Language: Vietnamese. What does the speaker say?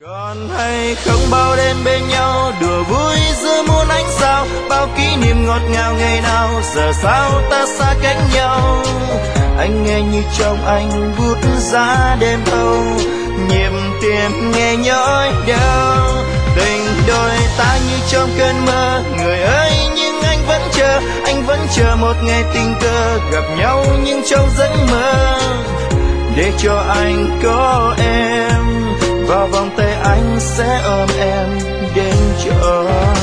Còn hay không bao đêm bên nhau đùa vui giữa muôn ánh sao, bao kỷ niệm ngọt ngào ngày nào giờ sao ta xa cách nhau. Anh nghe như trong anh vút giá đêm thâu, nhịp tim nghe nhói đau. Tình đôi ta như trong cơn mơ, người ơi nhưng anh vẫn chờ một ngày tình cờ gặp nhau nhưng trong giấc mơ. Để cho anh có em, vào vòng tay anh sẽ ôm em đến chỗ.